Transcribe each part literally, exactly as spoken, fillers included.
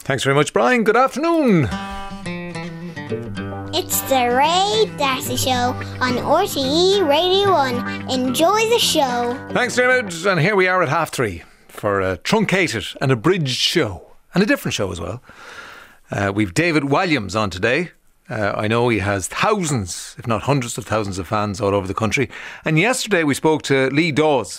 Thanks very much, Brian. Good afternoon. It's the Ray Darcy Show on R T E Radio one. Enjoy the show. Thanks, David. And here we are at half three for a truncated and abridged show. And a different show as well. Uh, we've David Walliams on today. Uh, I know he has thousands, if not hundreds of thousands of fans all over the country. And yesterday we spoke to Lee Dawes,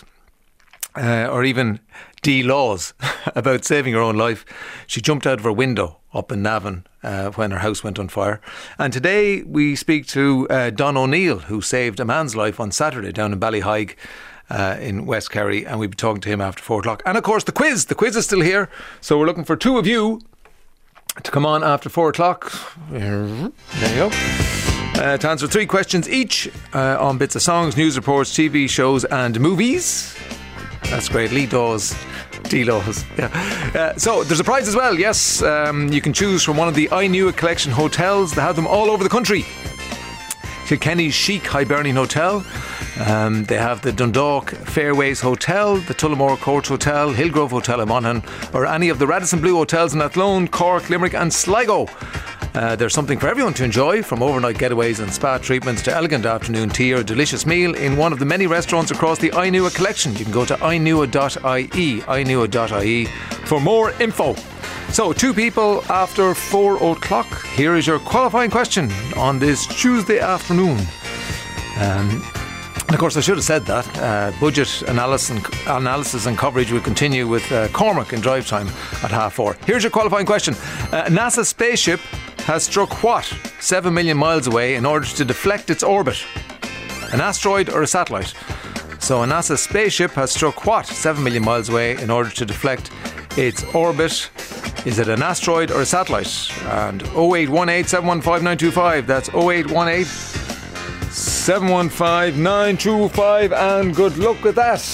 uh, or even Dee Laws, about saving her own life. She jumped out of her window up in Navan uh, when her house went on fire. And today we speak to uh, Don O'Neill, who saved a man's life on Saturday down in Ballyhaig uh, in West Kerry, and we'll be talking to him after four o'clock. And of course the quiz, the quiz is still here, so we're looking for two of you to come on after four o'clock. There you go. Uh, to answer three questions each uh, on bits of songs, news reports, T V shows and movies. That's great. Lee Dawes, D-Laws. Yeah. Uh, so there's a prize as well. Yes, um, you can choose from one of the I Knew It collection hotels. They have them all over the country. Kilkenny's chic Hibernian Hotel. Um, they have the Dundalk Fairways Hotel, the Tullamore Court Hotel, Hillgrove Hotel in Monaghan, or any of the Radisson Blu hotels in Athlone, Cork, Limerick and Sligo. Uh, there's something for everyone to enjoy, from overnight getaways and spa treatments to elegant afternoon tea or a delicious meal in one of the many restaurants across the I Knew It collection. You can go to I knew it dot I E, I knew it dot I E for more info. So, two people after four o'clock. Here is your qualifying question on this Tuesday afternoon. Um, and of course, I should have said that. Uh, budget analysis and, analysis and coverage will continue with uh, Cormac in drive time at half four. Here's your qualifying question. Uh, NASA spaceship has struck what seven million miles away in order to deflect its orbit? An asteroid or a satellite? So a NASA spaceship has struck what seven million miles away in order to deflect its orbit? Is it an asteroid or a satellite? And oh eight one eight, seven one five, nine two five. That's oh eight one eight, seven one five, nine two five. And good luck with that.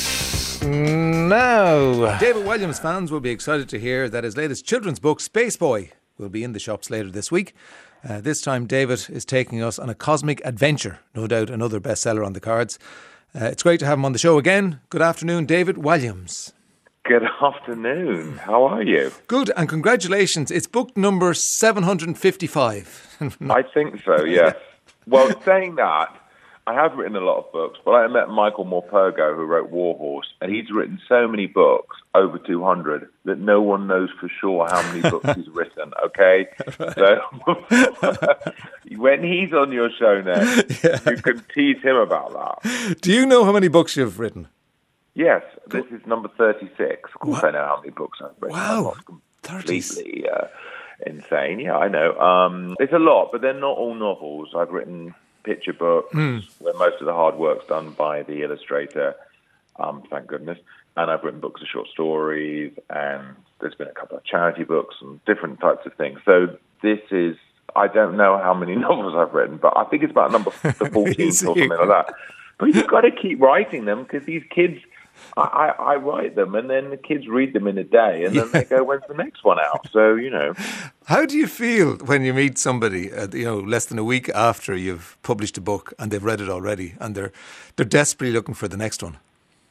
Now, David Walliams fans will be excited to hear that his latest children's book, Spaceboy, will be in the shops later this week. Uh, this time David is taking us on a cosmic adventure. No doubt another bestseller on the cards. Uh, it's great to have him on the show again. Good afternoon, David Walliams. Good afternoon. How are you? Good, and congratulations. It's book number seven hundred fifty-five. I think so, yes. Well, saying that, I have written a lot of books, but I met Michael Morpurgo, who wrote Warhorse, and he's written so many books, over two hundred, that no one knows for sure how many books he's written, okay? Right. So when he's on your show next, yeah. you can tease him about that. Do you know how many books you've written? Yes, this is number thirty-six. Of course, wow. I know how many books I've written. Wow, I'm not completely uh, insane. Yeah, I know. Um, it's a lot, but they're not all novels. I've written picture books mm. where most of the hard work's done by the illustrator, um, thank goodness. And I've written books of short stories, and there's been a couple of charity books and different types of things. So this is, I don't know how many novels I've written, but I think it's about number fourteen or something like that. But you've got to keep writing them, because these kids, I, I, I write them, and then the kids read them in a day, and then yeah. they go, when's the next one out? So, you know. How do you feel when you meet somebody, uh, you know, less than a week after you've published a book and they've read it already, and they're they're desperately looking for the next one?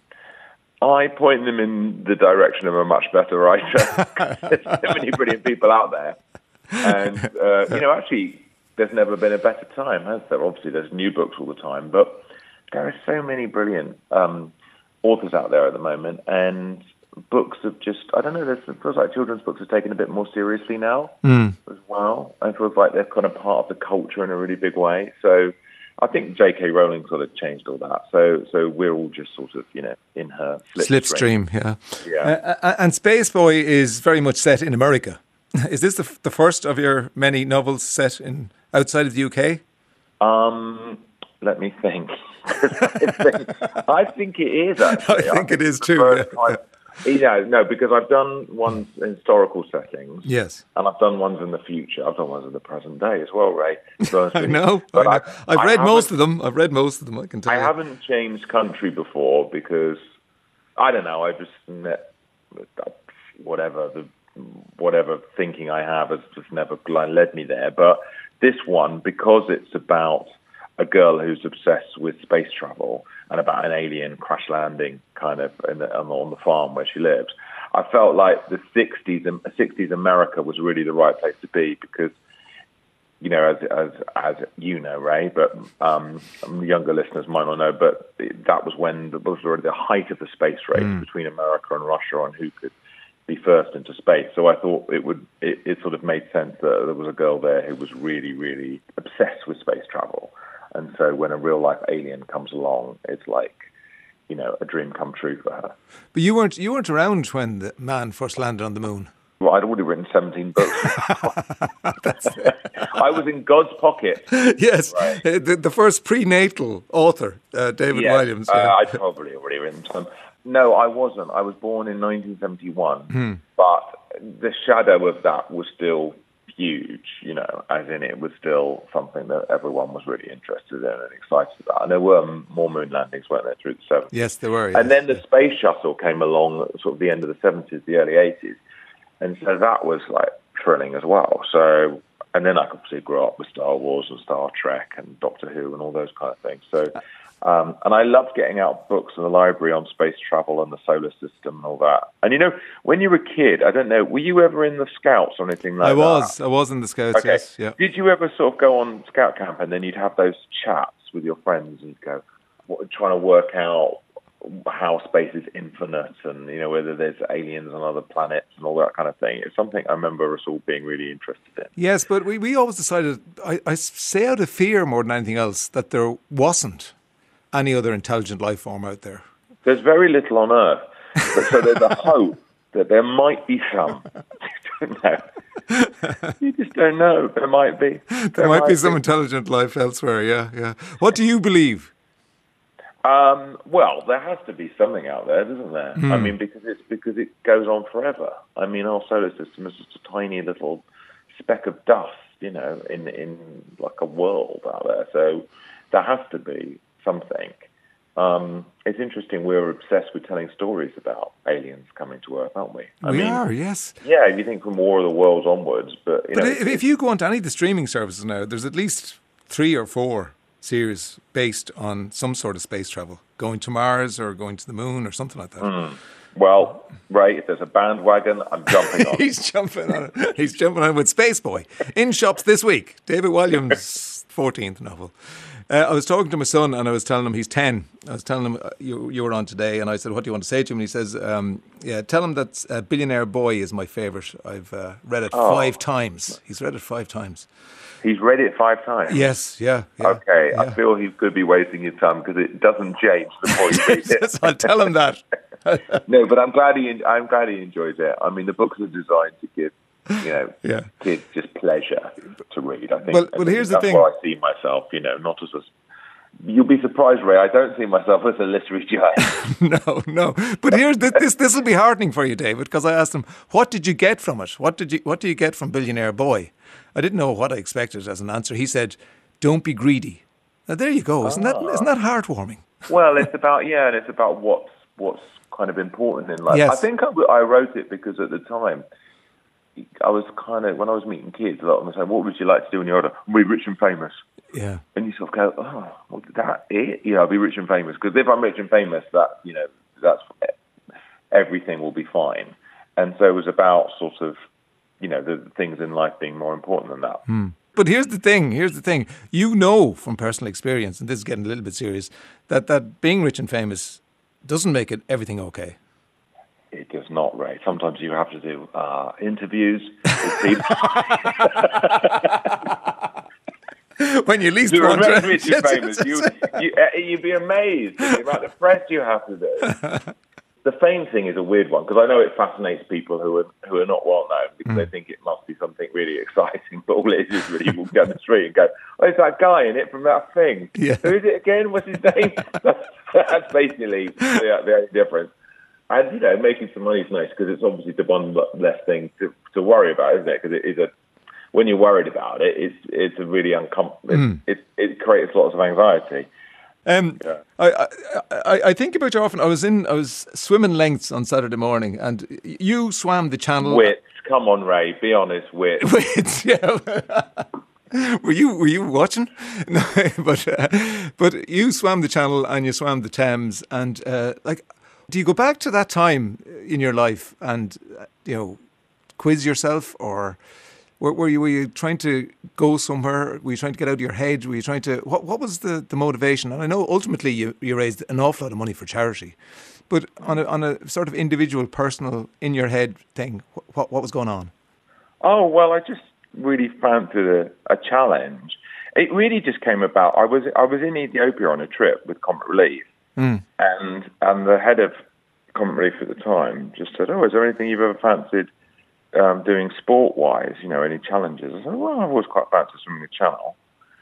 I point them in the direction of a much better writer. There's so many brilliant people out there. And, uh, you know, actually, there's never been a better time, has there? Obviously, there's new books all the time, but there are so many brilliant um, authors out there at the moment, and books have just, I don't know, there's, it feels like children's books are taken a bit more seriously now mm. as well. It feels like they're kind of part of the culture in a really big way. So I think J K Rowling sort of changed all that. So so we're all just sort of, you know, in her slipstream. Slipstream, yeah. yeah. Uh, and Spaceboy is very much set in America. Is this the, f- the first of your many novels set in outside of the U K? Um, let me think. I, think I think it is, actually. I think I it is too. Yeah. Yeah, no, because I've done ones in historical settings. Yes. And I've done ones in the future. I've done ones in the present day as well, Ray. I know. But I know. I, I've I read most of them. I've read most of them, I can tell I you. I haven't changed country before because, I don't know, I just met, whatever, the, whatever thinking I have has just never led me there. But this one, because it's about a girl who's obsessed with space travel and about an alien crash landing kind of in the, on the farm where she lives, I felt like the sixties, sixties America was really the right place to be because, you know, as as as you know, Ray, but um, younger listeners might not know, but that was when the, was already the height of the space race mm. between America and Russia on who could be first into space. So I thought it would it, it sort of made sense that there was a girl there who was really, really obsessed with space travel. And so when a real life alien comes along, it's like, you know, a dream come true for her. But you weren't you weren't around when the man first landed on the moon. Well, I'd already written seventeen books. I was in God's pocket. Yes, right. the, the first prenatal author, uh, David yes, Walliams. Yeah. Uh, I'd probably already written some. No, I wasn't. I was born in nineteen seventy-one, hmm. but the shadow of that was still huge, you know, as in it was still something that everyone was really interested in and excited about. And there were more moon landings, weren't there, through the seventies? Yes, there were. Yes. And then the space shuttle came along at sort of the end of the seventies, the early eighties. And so that was like thrilling as well. So, and then I obviously grew up with Star Wars and Star Trek and Doctor Who and all those kind of things. So, um, and I loved getting out books in the library on space travel and the solar system and all that. And you know, when you were a kid, I don't know, were you ever in the Scouts or anything like I that? was. I was in the Scouts. Okay. Yes. Yeah. Did you ever sort of go on Scout camp and then you'd have those chats with your friends and go, what, trying to work out how space is infinite and, you know, whether there's aliens on other planets and all that kind of thing? It's something I remember us all being really interested in. Yes, but we, we always decided, I, I say out of fear more than anything else, that there wasn't any other intelligent life form out there. There's very little on Earth, but so there's a hope that there might be some. You don't know. You just don't know. There might be. There, there might, might be some be. intelligent life elsewhere, yeah, yeah. What do you believe? Um, well, there has to be something out there, doesn't there? Mm. I mean, because it's because it goes on forever. I mean, our solar system is just a tiny little speck of dust, you know, in in like a world out there. So there has to be something. Um, it's interesting. We're obsessed with telling stories about aliens coming to Earth, aren't we? I we mean, are, yes. Yeah, if you think from War of the Worlds onwards, but you but know, if, if you go onto any of the streaming services now, there's at least three or four series based on some sort of space travel, going to Mars or going to the moon or something like that. Mm. Well, Ray, if there's a bandwagon, I'm jumping on it. He's jumping on it. He's jumping on it with Space Boy. In shops this week, David Walliams' fourteenth novel. Uh, I was talking to my son and I was telling him he's ten. I was telling him uh, you, you were on today and I said, what do you want to say to him? And he says, um, yeah, tell him that uh, Billionaire Boy is my favourite. I've uh, read it oh. five times. He's read it five times. He's read it five times? Yes, yeah. yeah okay, yeah. I feel he could be wasting his time because it doesn't change the more you read it. I'll tell him that. No, but I'm glad he I'm glad he enjoys it. I mean, the books are designed to give, you know, yeah. kids just pleasure to read. I think. Well, well here's that's the thing. Where I see myself, you know, not as a. You'll be surprised, Ray. I don't see myself as a literary giant. no, no. But here's this. This, this will be heartening for you, David, because I asked him, "What did you get from it? What did you What do you get from Billionaire Boy?" I didn't know what I expected as an answer. He said, "Don't be greedy." Now there you go. Isn't that isn't that heartwarming? Well, it's about yeah, and it's about what's what's kind of important in life. Yes. I think I, I wrote it because at the time I was kind of when I was meeting kids, a lot of them saying, "What would you like to do when you're older?" "Be rich and famous." Yeah. And you sort of go, "Oh, well, that it? You know, I'll be rich and famous." Because if I'm rich and famous, that you know, that's everything will be fine. And so it was about sort of, you know, the things in life being more important than that. Hmm. But here's the thing, here's the thing. You know from personal experience, and this is getting a little bit serious, that, that being rich and famous doesn't make it everything okay. It does not, Ray. Sometimes you have to do uh, interviews with people. When you least want to. Rich and famous, you, you, you'd be amazed at the amount of press you have to do. The fame thing is a weird one because I know it fascinates people who are who are not well known because mm. they think it must be something really exciting. But all it is is really you walk down the street and go, "Oh, it's that guy in it from that thing. Yeah. Who is it again? What's his name?" that's, that's basically the, the only difference. And you know, making some money is nice because it's obviously the one less thing to, to worry about, isn't it? Because it is a when you're worried about it, it's it's a really uncomfortable. Mm. It, it it creates lots of anxiety. Um, yeah. I, I I think about you often. I was in I was swimming lengths on Saturday morning, and you swam the channel. Wits, come on, Ray, be honest. Wits, Wits, yeah. were you were you watching? No, but uh, but you swam the channel and you swam the Thames, and uh, like, Do you go back to that time in your life and, uh, you know, quiz yourself, or were, were you were you trying to go somewhere? Were you trying to get out of your head? Were you trying to what what was the, the motivation? And I know ultimately you, you raised an awful lot of money for charity, but on a on a sort of individual, personal, in your head thing, what what was going on? Oh well, I just really fancied a, a challenge. It really just came about. I was I was in Ethiopia on a trip with Comic Relief, mm. and and the head of Comic Relief at the time just said, "Oh, is there anything you've ever fancied um, doing sport-wise? You know, any challenges?" I said, "Well, I've always quite fancied swimming the Channel."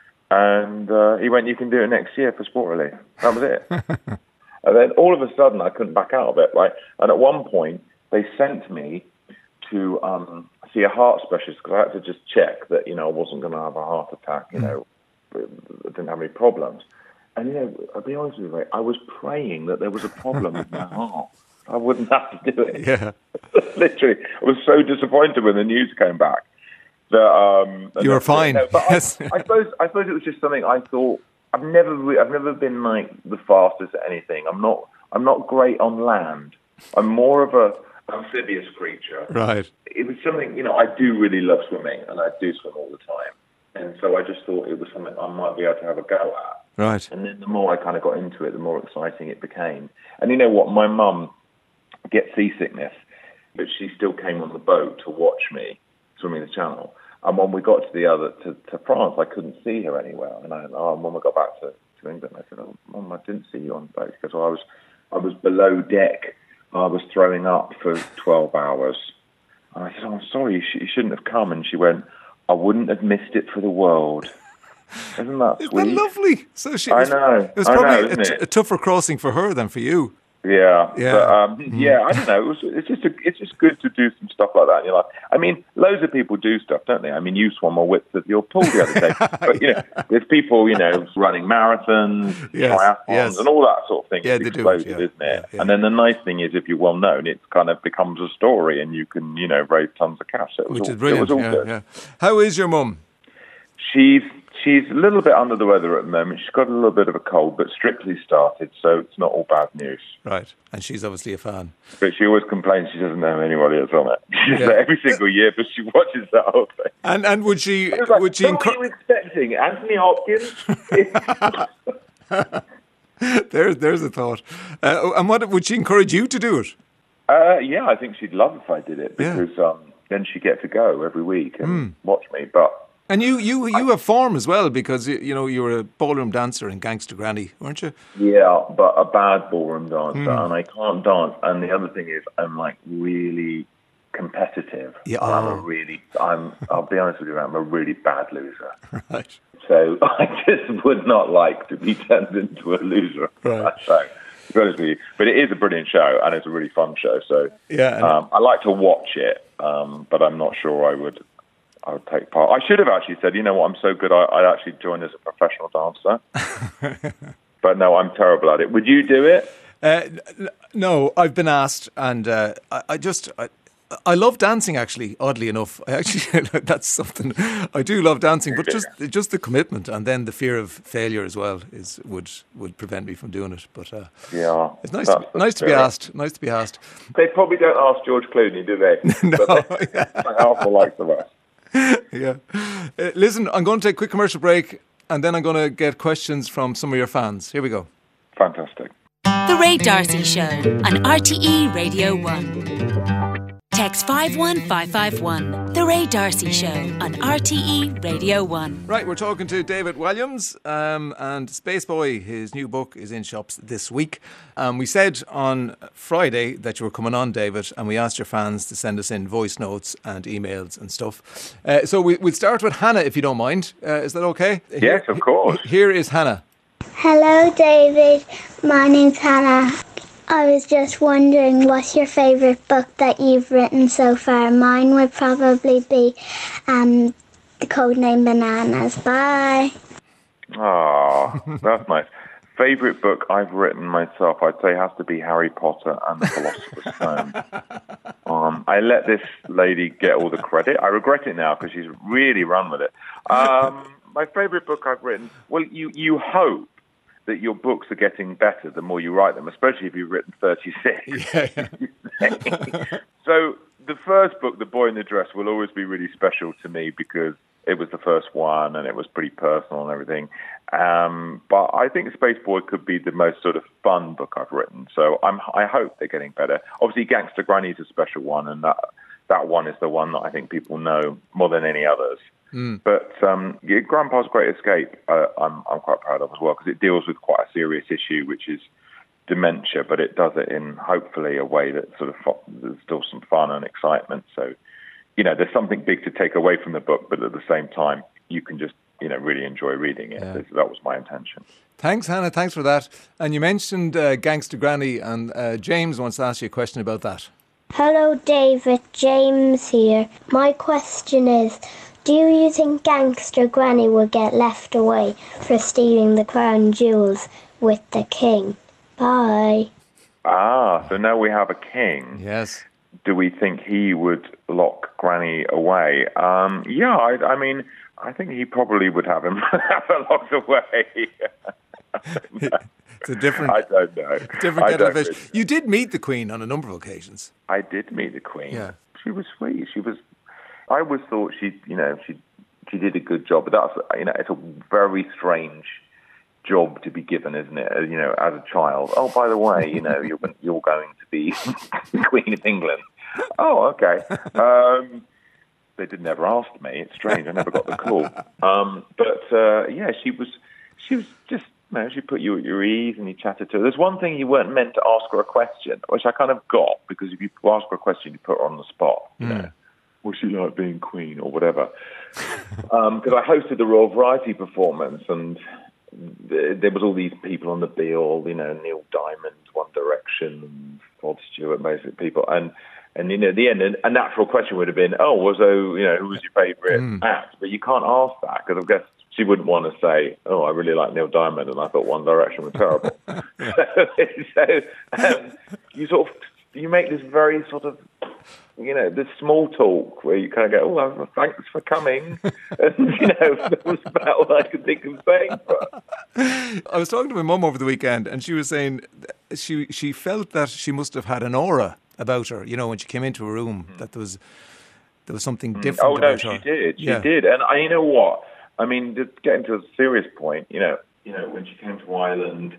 And uh, he went, "You can do it next year for Sport Relief." That was it. And then all of a sudden, I couldn't back out of it. Right? And at one point, they sent me to um, see a heart specialist because I had to just check that, you know, I wasn't going to have a heart attack, you know, I didn't have any problems. And, you know, I'll be honest with you, mate, I was praying that there was a problem with my heart. I wouldn't have to do it. Yeah. Literally, I was so disappointed when the news came back. That, um, you were fine. You know, but yes. I, I suppose I suppose it was just something I thought, I've never re- I've never been like the fastest at anything. I'm not I'm not great on land. I'm more of a amphibious creature. Right. It was something, you know, I do really love swimming, and I do swim all the time. And so I just thought it was something I might be able to have a go at. Right. And then the more I kind of got into it, the more exciting it became. And you know what? My mum gets seasickness, but she still came on the boat to watch me swimming the Channel. And when we got to the other, to, to France, I couldn't see her anywhere. And I, oh, when we got back to, to England, I said, "Oh, Mum, I didn't see you on the boat." Because well, I was, I was below deck. I was throwing up for twelve hours. And I said, "Oh, I'm sorry, you, sh- you shouldn't have come." And she went, "I wouldn't have missed it for the world." Isn't that Isn't sweet? that lovely? So she I was, know. It was I probably know, a, isn't t- it? a tougher crossing for her than for you. Yeah, Yeah. But, um, mm. yeah. I don't know. It was, it's just a, it's just good to do some stuff like that. You know, I mean, loads of people do stuff, don't they? I mean, you swam a width of your pool the other day, but you know, there's people, you know, running marathons, yes. triathlons, yes. and all that sort of thing. Yeah, it's they do it, explosive, yeah. isn't it? Yeah, yeah. And then the nice thing is, if you're well known, it kind of becomes a story, and you can, you know, raise tons of cash. So it was Which all, is brilliant. It was all yeah, good. yeah. How is your mum? She's she's a little bit under the weather at the moment. She's got a little bit of a cold, but strictly started, so it's not all bad news. Right, and she's obviously a fan. But she always complains she doesn't know anybody that's on it. She Yeah. every single year, but she watches that whole thing. And and would she I was like, would she "Who encour- were you expecting? Anthony Hopkins?" there's there's a thought. Uh, and what would she encourage you to do it? uh, yeah, I think she'd love if I did it Yeah. because um, then she'd get to go every week and watch me. But And you you you have form as well, because you, you know you were a ballroom dancer in Gangster Granny, weren't you? yeah, but a bad ballroom dancer, and I can't dance. And the other thing is, I'm like really competitive. Yeah. And I'm a Oh. really, I'm. I'll be honest with you, I'm a really bad loser. Right. So I just would not like to be turned into a loser. Right. So, to be honest with you, but it is a brilliant show and it's a really fun show. So Yeah, and- um, I like to watch it, um, but I'm not sure I would. I would take part. I should have actually said, you know what, I'm so good. I, I'd actually join as a professional dancer. But no, I'm terrible at it. Would you do it? Uh, n- no, I've been asked, and uh, I, I just I, I love dancing. Actually, oddly enough, I actually that's something I do love dancing. But just just the commitment, and then the fear of failure as well is would would prevent me from doing it. But uh, Yeah, it's nice to, that's be- nice to be fair. asked. Nice to be asked. They probably don't ask George Clooney, do they? No, But they, Alpha likes the rest. Yeah. Uh, listen, I'm going to take a quick commercial break, and then I'm going to get questions from some of your fans. Here we go. Fantastic. The Ray D'Arcy Show on R T E Radio one. Text five one five five one. The Ray D'Arcy Show on R T E Radio one. Right, we're talking to David Williams, um, and Space Boy, his new book, is in shops this week. Um, we said on Friday that you were coming on, David, and we asked your fans to send us in voice notes and emails and stuff. Uh, so we, we'll start with Hannah, if you don't mind. Uh, is that okay? Yes, of course. Here is Hannah. Hello, David. My name's Hannah. I was just wondering, what's your favourite book that you've written so far? Mine would probably be um, The Codename Bananas. Bye. Oh, that's nice. Favourite book I've written myself, I'd say, has to be Harry Potter and the Philosopher's Stone. Um, I let this lady get all the credit. I regret it now because she's really run with it. Um, my favourite book I've written, well, you, you hope that your books are getting better the more you write them, especially if you've written thirty-six. Yeah, yeah. So the first book, The Boy in the Dress, will always be really special to me because it was the first one and it was pretty personal and everything. Um, but I think Space Boy could be the most sort of fun book I've written. So I'm, I hope they're getting better. Obviously, Gangster Granny is a special one, and that that one is the one that I think people know more than any others. Mm. But um, yeah, Grandpa's Great Escape, uh, I'm I'm quite proud of as well, because it deals with quite a serious issue, which is dementia, but it does it in hopefully a way that sort of fo- there's still some fun and excitement. So, you know, there's something big to take away from the book, but at the same time, you can just, you know, really enjoy reading it. Yeah. That was my intention. Thanks, Hannah. Thanks for that. And you mentioned uh, Gangster Granny, and uh, James wants to ask you a question about that. Hello, David. James here. My question is, do you think Gangster Granny will get left away for stealing the crown jewels with the king? Bye. Ah, so now we have a king. Yes. Do we think he would lock Granny away? Um, yeah, I, I mean, I think he probably would have him have her locked away. It's a different. I don't know. Different kettle of fish. Really. You did meet the Queen on a number of occasions. I did meet the Queen. Yeah. She was sweet. She was. I always thought she, you know, she she did a good job. But that's, you know, it's a very strange job to be given, isn't it? You know, as a child. Oh, by the way, you know, you're you're going to be Queen of England. Oh, okay. Um, they did never ask me. It's strange. I never got the call. Um, but uh, yeah, she was. She was just. You know, she put you at your ease and you chatted to her. There's one thing you weren't meant to ask her a question, which I kind of got, because if you ask her a question, you put her on the spot. You mm. know, what's she like being Queen or whatever? Because um, I hosted the Royal Variety performance, and th- there was all these people on the bill, you know, Neil Diamond, One Direction, Rod Stewart, basic people, and and you know, at the end, a natural question would have been, oh, was so you know, who was your favourite mm. act? But you can't ask that, because I guess she wouldn't want to say, oh, I really like Neil Diamond and I thought One Direction was terrible. so um, you sort of, you make this very sort of, you know, this small talk where you kind of go, oh, well, thanks for coming. And, you know, that was about all I could think of saying. But I was talking to my mum over the weekend, and she was saying she she felt that she must have had an aura about her, you know, when she came into a room, mm. that there was, there was something different oh, about no, her. she did. She yeah. did. And I, you know what? I mean, to get into a serious point, you know, you know, when she came to Ireland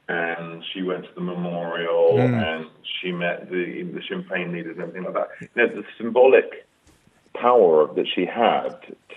and she went to the memorial mm. and she met the the Sinn Féin leaders and everything like that, you know, the symbolic power that she had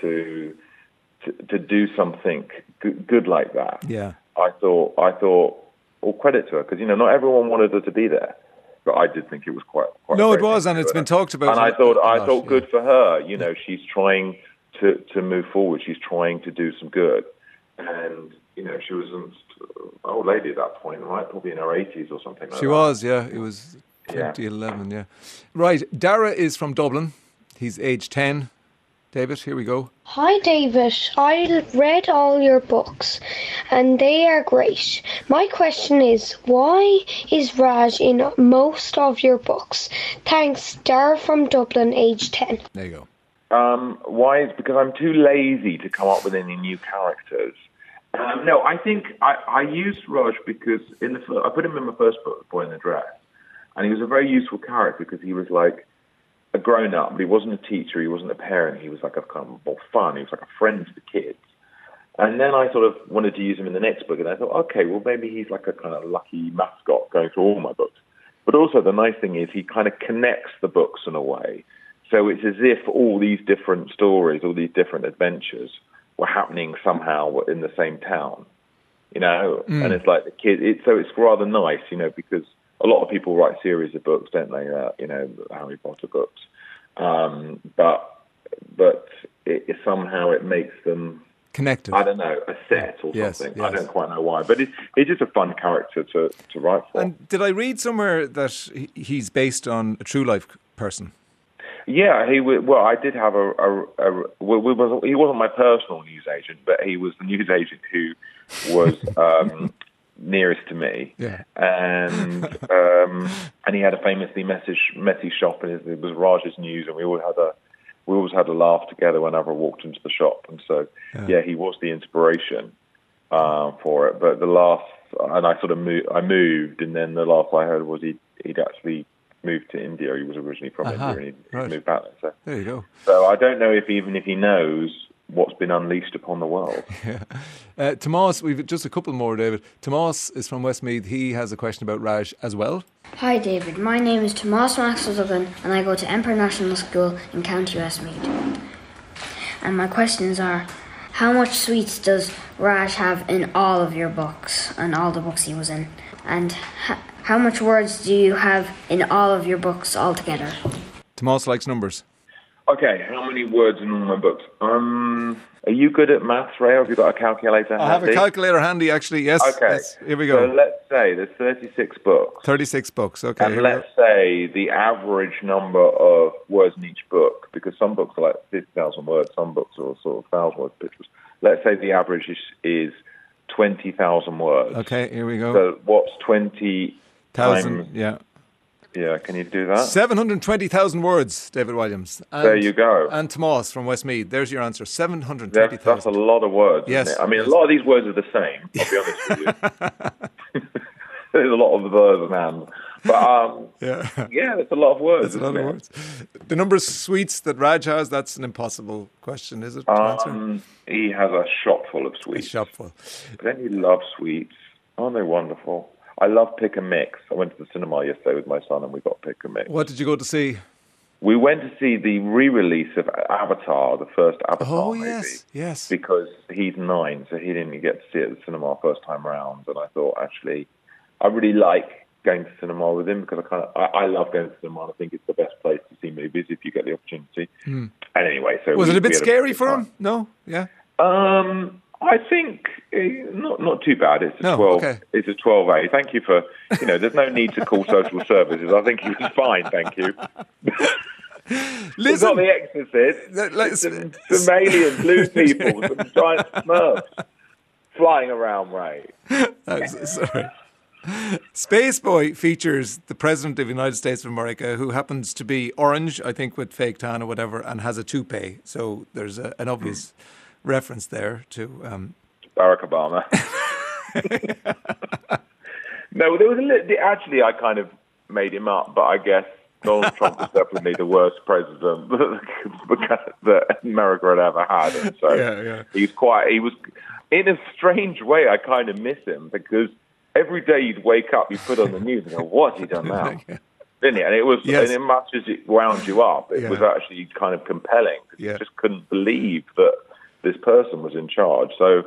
to to, to do something good, good like that. Yeah, I thought, I thought, all credit to her, because you know, not everyone wanted her to be there, but I did think it was quite. quite no, it was, and it's been talked about. And I thought, I lot, thought, yeah. good for her. You know, she's trying to to move forward. She's trying to do some good. And, you know, she was an old lady at that point, right? Probably in her eighties or something like she that. She was, yeah. It was twenty eleven, yeah. yeah. Right, Dara is from Dublin. He's age ten. David, here we go. Hi, David. I read all your books, and they are great. My question is, why is Raj in most of your books? Thanks, Dara from Dublin, age ten. There you go. Um, why? It's because I'm too lazy to come up with any new characters. Um, no, I think I, I used Raj because in the I put him in my first book, Boy in the Dress, and he was a very useful character because he was like a grown-up, but he wasn't a teacher, he wasn't a parent, he was like a kind of more fun, he was like a friend to the kids. And then I sort of wanted to use him in the next book, and I thought, okay, well, maybe he's like a kind of lucky mascot going through all my books. But also the nice thing is he kind of connects the books in a way. So it's as if all these different stories, all these different adventures were happening somehow in the same town, you know? Mm. And it's like the kid, it, so it's rather nice, you know, because a lot of people write series of books, don't they? Uh, you know, Harry Potter books. Um, but but it, it, somehow it makes them connected. I don't know, a set or yes, something. Yes. I don't quite know why, but it, it's just a fun character to, to write for. And did I read somewhere that he's based on a true life person? Yeah, he was, well, I did have a, a, a well, we was, he wasn't my personal news agent, but he was the news agent who was um, nearest to me. Yeah. And um, and he had a famously messy, messy shop, and it was Raj's News, and we all had a we always had a laugh together whenever I walked into the shop. And so, yeah, yeah he was the inspiration uh, for it. But the last and I sort of moved, I moved, and then the last I heard was he he'd actually moved to India. He was originally from uh-huh. India, and he right. moved back there. So there you go. So I don't know if even if he knows what's been unleashed upon the world. Yeah. Uh, Tomas, we've just a couple more, David. Tomas is from Westmeath. He has a question about Raj as well. Hi David, my name is Tomas Maxwell Duggan and I go to Emperor National School in County Westmeath. And my questions are, how much sweets does Raj have in all of your books and all the books he was in? And ha- how much words do you have in all of your books altogether? Tomas likes numbers. Okay, how many words in all my books? Um, are you good at maths, Ray, or have you got a calculator handy? I have a calculator handy, actually, yes. Okay. Yes. Here we go. So let's say there's thirty-six books. thirty-six books, okay. And let's say the average number of words in each book, because some books are like fifty thousand words, some books are sort of one thousand word pictures. Let's say the average is, is twenty thousand words. Okay, here we go. So what's twenty Thousand, times... yeah. Yeah, can you do that? seven hundred twenty thousand words, David Williams. And, there you go. And Tomas from Westmeath. There's your answer, seven hundred twenty thousand. That's, that's a lot of words, yes, isn't it? I mean, yes. a lot of these words are the same, I'll be honest with you. There's a lot of verbs and But, um, yeah, yeah, that's a lot of words, That's a lot of it? words. The number of sweets that Raj has, that's an impossible question, is it, to answer? Um, he has a shop full of A sweets. shop full. But then he loves sweets. Aren't they wonderful? I love Pick and Mix. I went to the cinema yesterday with my son and we got Pick and Mix. What did you go to see? We went to see the re-release of Avatar, the first Avatar Oh, movie. yes, yes. Because he's nine, so he didn't get to see it at the cinema first time round. And I thought, actually, I really like going to cinema with him because I kind of I, I love going to cinema. And I think it's the best place to see movies if you get the opportunity. Mm. And anyway, so was we, it a bit we had scary a for time. him? No, yeah. Um, I think uh, not not too bad. It's a No, twelve. okay. It's a twelve A. Thank you for you know. There's no need to call social services. I think he was fine. Thank you. It's Listen, not The Exorcist. That- let's- It's some, some aliens, blue people, some giant smurfs flying around, Ray. I'm so sorry. Spaceboy features the President of the United States of America, who happens to be orange, I think, with fake tan or whatever, and has a toupee. So there's a, an obvious reference there to... Um, Barack Obama. No, there was a little... Actually, I kind of made him up, but I guess Donald Trump was definitely the worst president that America had ever had. And so Yeah, yeah. he's quite... He was... In a strange way, I kind of miss him because... Every day you'd wake up, you put on the news and go, what's he done now? Yeah. Didn't he? And it was, Yes. and as much as it wound you up, it Yeah. was actually kind of compelling. Yeah. You just couldn't believe that this person was in charge. So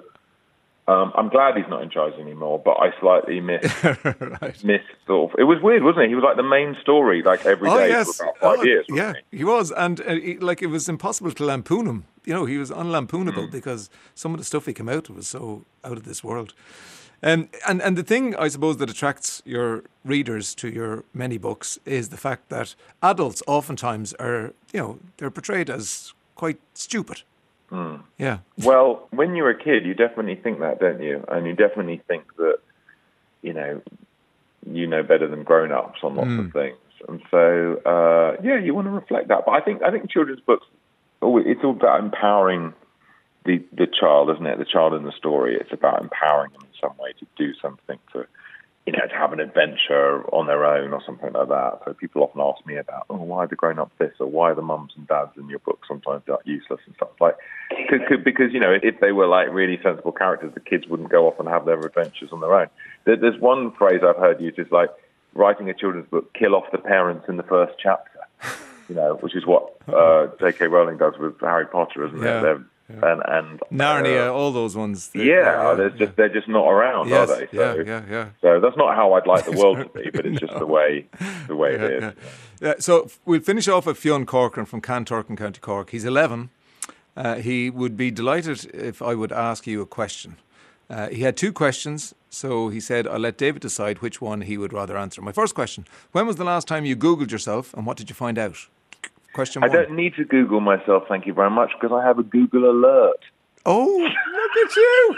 um, I'm glad he's not in charge anymore, but I slightly missed, right. missed sort of, it was weird, wasn't it? He was like the main story, like every day Oh, yes. for about five Oh, years, yeah, wasn't he was. And uh, he, like, it was impossible to lampoon him. You know, he was unlampoonable Mm. because some of the stuff he came out with was so out of this world. Um, and, and the thing, I suppose, that attracts your readers to your many books is the fact that adults oftentimes are, you know, they're portrayed as quite stupid. Mm. Yeah. Well, when you're a kid, you definitely think that, don't you? And you definitely think that, you know, you know better than grown-ups on lots Mm. of things. And so, uh, yeah, you want to reflect that. But I think I think children's books, oh, it's all about empowering the, the child, isn't it? The child in the story. It's about empowering them in some way to do something, to, you know, to have an adventure on their own or something like that. So people often ask me about, oh, why are the grown-ups this? Or why are the mums and dads in your book sometimes that useless and stuff? Like, cause, cause, because, you know, if they were like really sensible characters, the kids wouldn't go off and have their adventures on their own. There, there's one phrase I've heard used is like, writing a children's book, kill off the parents in the first chapter, you know, which is what uh, J K Rowling does with Harry Potter, isn't Yeah. it? They're, Yeah. And, and Narnia, uh, all those ones. They- yeah, they're just they're just not around, Yes, are they? yeah, So, yeah, yeah. so that's not how I'd like the world to be, but it's just the way the way Yeah, it is. yeah. Yeah, so f- we'll finish off with Fionn Corcoran from Cantork in County Cork. He's eleven. Uh, he would be delighted if I would ask you a question. Uh, he had two questions, so he said, I'll let David decide which one he would rather answer. My first question, when was the last time you Googled yourself and what did you find out? Question I one. don't need to Google myself, thank you very much, because I have a Google alert. Oh, look at you.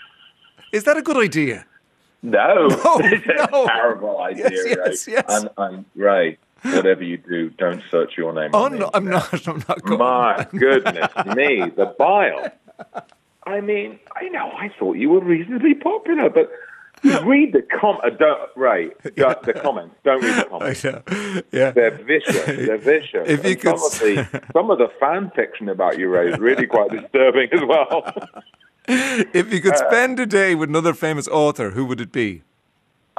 Is that a good idea? No, No, it's a no. terrible idea, Yes, yes, Ray. yes. And, and Ray, whatever you do, don't search your name. Oh, on the no, I'm internet. not. I'm not going. My goodness me, the bile. I mean, I know, I thought you were reasonably popular, but Read the com. Uh, don't right. Don't, the comments. Don't read the comments. I know. Yeah, they're vicious. They're vicious. If you And could some of the some of the fan fiction about you, Ray, is really quite disturbing as well. If you could spend a day with another famous author, who would it be? Uh,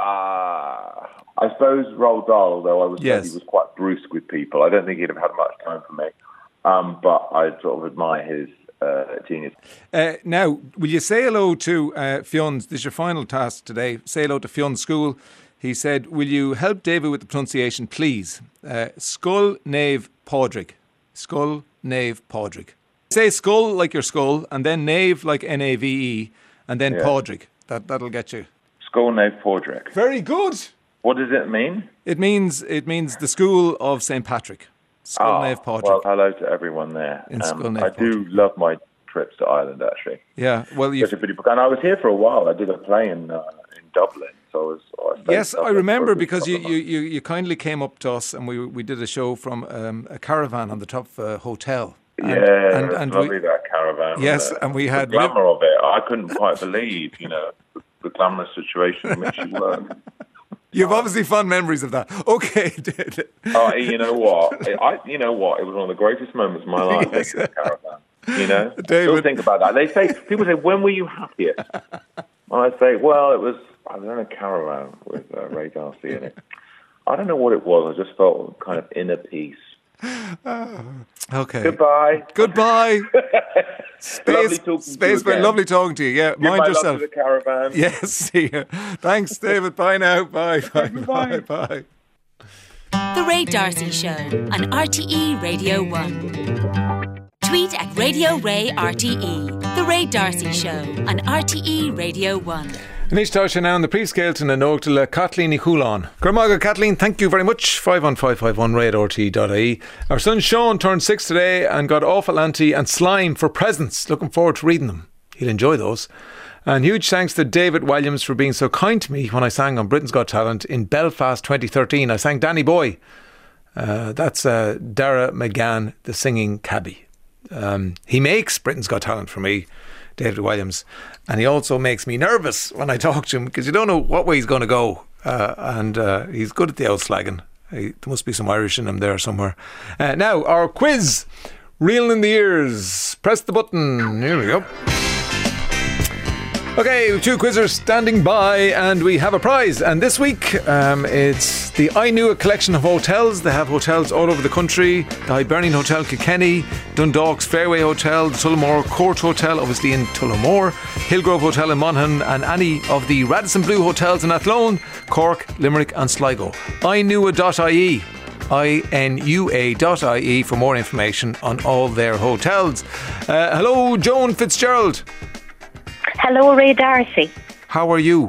I suppose Roald Dahl, though I was Yes. he was quite brusque with people. I don't think he'd have had much time for me. Um, but I sort of admire his uh, genius. Uh, now, will you say hello to uh, Fionn? This is your final task today. Say hello to Fionn School. He said, will you help David with the pronunciation, please? Uh, skull, nave, podrick. Skull, nave, podrick. Say skull like your skull, and then nave like N A V E, and then Yeah. podrick. That, that'll get you. Skull Nave Podrick. Very good. What does it mean? It means it means the school of Saint Patrick. Skull, nave, podrick. Well, hello to everyone there. In Um, Skull Nave I do love my trips to Ireland, actually. Yeah, well, you. Such a beautiful. And I was here for a while. I did a play in uh, in Dublin, so I was. I stayed Yes, in I Dublin remember for a good because you, couple of you, months. you, you kindly came up to us and we we did a show from um, a caravan on the top of a hotel. And, Yeah, and, it's and lovely, we, that caravan. Yes, the, and we had the glamour of it. I couldn't quite believe, you know, the, the glamorous situation in which you were. you've obviously fond memories of that. Okay. Oh, you know what? I, you know what? It was one of the greatest moments of my life. Yes. Taking the caravan. You know, David. still think about that. They say people say, "When were you happiest?" And I say, "Well, it was I was in a caravan with uh, Ray Darcy in it. I don't know what it was. I just felt kind of inner peace." Okay. Goodbye. Goodbye. Lovely Space, talking to space, you again. lovely talking to you. Yeah, Give mind my yourself. love to the caravan. Yes, see you. Thanks, David. Bye now. Bye. Bye. Bye. Bye. Bye. The Ray Darcy Show on R T E Radio one. Tweet at Radio Ray R T E. The Ray Darcy Show on R T E Radio one. Níos tá sé ná an na príomhscéalta na nóachta le Kathleen Ní Chúlán. Gurmaga Kathleen, thank you very much. five one five five one ray at r t e dot i e. Our son Sean turned six today and got awful anti and slime for presents. Looking forward to reading them. He'll enjoy those. And huge thanks to David Williams for being so kind to me when I sang on Britain's Got Talent in Belfast twenty thirteen. I sang Danny Boy. Uh, that's uh, Dara McGann, the singing cabbie. Um, he makes Britain's Got Talent for me, David Williams, and he also makes me nervous when I talk to him because you don't know what way he's going to go, uh, and uh, he's good at the outslagging. He, there must be some Irish in him there somewhere. Uh, now, our quiz, reeling in the ears. Press the button. Here we go. Okay, two quizzers standing by, and we have a prize. And this week, um, it's the I Knew a collection of hotels. They have hotels all over the country. The Hibernian Hotel Kilkenny, Dundalk's Fairway Hotel, the Tullamore Court Hotel, obviously in Tullamore, Hillgrove Hotel in Monaghan, and any of the Radisson Blue hotels in Athlone, Cork, Limerick and Sligo. I knew a dot I E. I N U A dot I E for more information on all their hotels. Uh, hello, Joan Fitzgerald. Hello, Ray Darcy. How are you?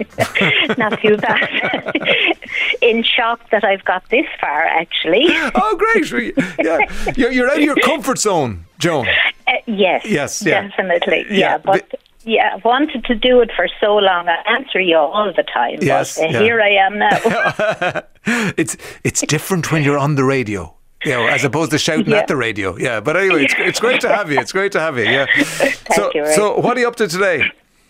Not too bad. In shock that I've got this far, actually. Oh, great. Yeah. You're, you're out of your comfort zone, Joan. Uh, yes. Yes, yeah. Definitely. Yeah, Yeah, but... but- Yeah, I've wanted to do it for so long. I answer you all the time. Yes, but uh, yeah. here I am now. it's it's different when you're on the radio, you know, as opposed to shouting Yeah. at the radio. Yeah, but anyway, it's it's great to have you. It's great to have you. Yeah. so you, Ray. so what are you up to today?